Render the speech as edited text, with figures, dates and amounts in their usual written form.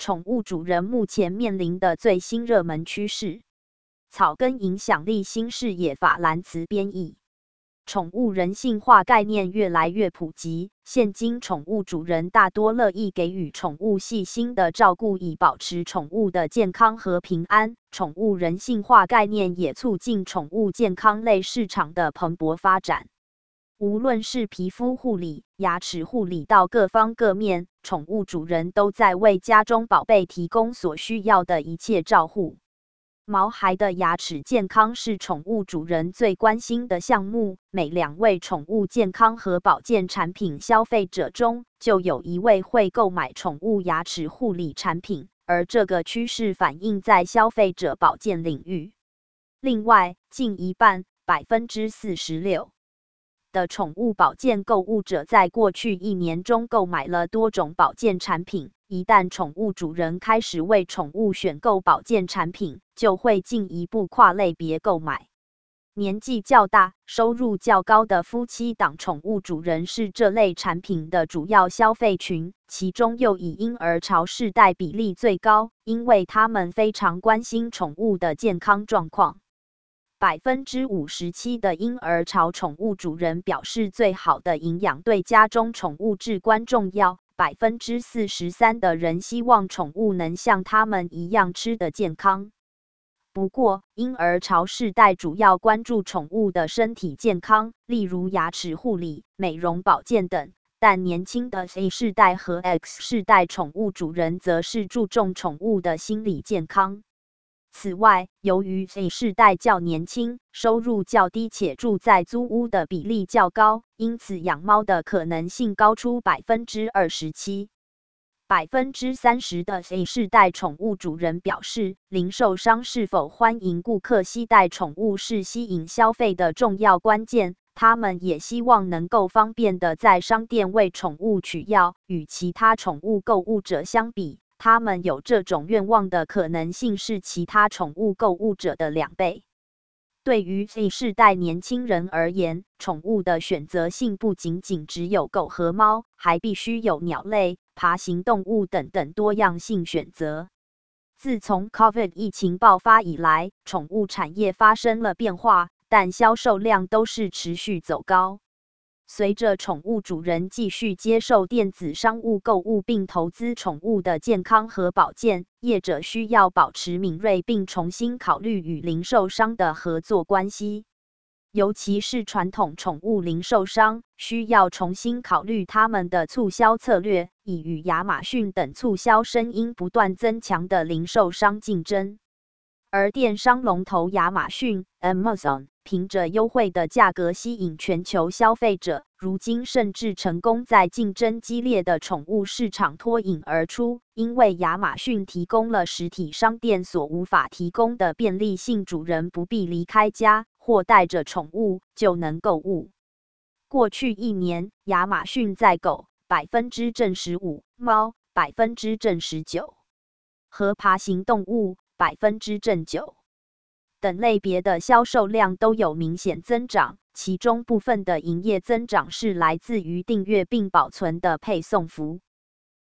宠物主人目前面临的最新热门趋势。草根影响力新视野法兰茨编译。宠物人性化概念越来越普及，现今宠物主人大多乐意给予宠物细心的照顾，以保持宠物的健康和平安。宠物人性化概念也促进宠物健康类市场的蓬勃发展。无论是皮肤护理、牙齿护理到各方各面，宠物主人都在为家中宝贝提供所需要的一切照护。毛孩的牙齿健康是宠物主人最关心的项目，每2位宠物健康和保健产品消费者中，就有1位会购买宠物牙齿护理产品，而这个趋势反映在消费者保健领域。另外，近一半（46%）的宠物保健购物者在过去1年中购买了多种保健产品。一旦宠物主人开始为宠物选购保健产品，就会进一步跨类别购买。年纪较大、收入较高的夫妻档宠物主人是这类产品的主要消费群，其中又以婴儿潮世代比例最高，因为他们非常关心宠物的健康状况。57%的婴儿潮宠物主人表示，最好的营养对家中宠物至关重要。43%的人希望宠物能像他们一样吃得健康。不过，婴儿潮世代主要关注宠物的身体健康，例如牙齿护理、美容保健等。但年轻的 Z 世代和 X 世代宠物主人则是注重宠物的心理健康。此外，由于 Z 世代较年轻，收入较低且住在租屋的比例较高，因此养猫的可能性高出 27%。30%的 Z 世代宠物主人表示，零售商是否欢迎顾客携带宠物是吸引消费的重要关键。他们也希望能够方便地在商店为宠物取药，与其他宠物购物者相比，他们有这种愿望的可能性是其他宠物购物者的2倍。对于 Z 世代年轻人而言，宠物的选择性不仅仅只有狗和猫，还必须有鸟类、爬行动物等多样性选择。自从 COVID 疫情爆发以来，宠物产业发生了变化，但销售量都是持续走高。随着宠物主人继续接受电子商务购物并投资宠物的健康和保健，业者需要保持敏锐并重新考虑与零售商的合作关系。尤其是传统宠物零售商，需要重新考虑他们的促销策略，以与亚马逊等促销声音不断增强的零售商竞争。而电商龙头亚马逊 Amazon 凭着优惠的价格吸引全球消费者，如今甚至成功在竞争激烈的宠物市场脱颖而出，因为亚马逊提供了实体商店所无法提供的便利性，主人不必离开家或带着宠物就能购物。过去1年，亚马逊在狗%猫%19%和爬行动物%9等类别的销售量都有明显增长，其中部分的营业增长是来自于订阅并保存的配送服。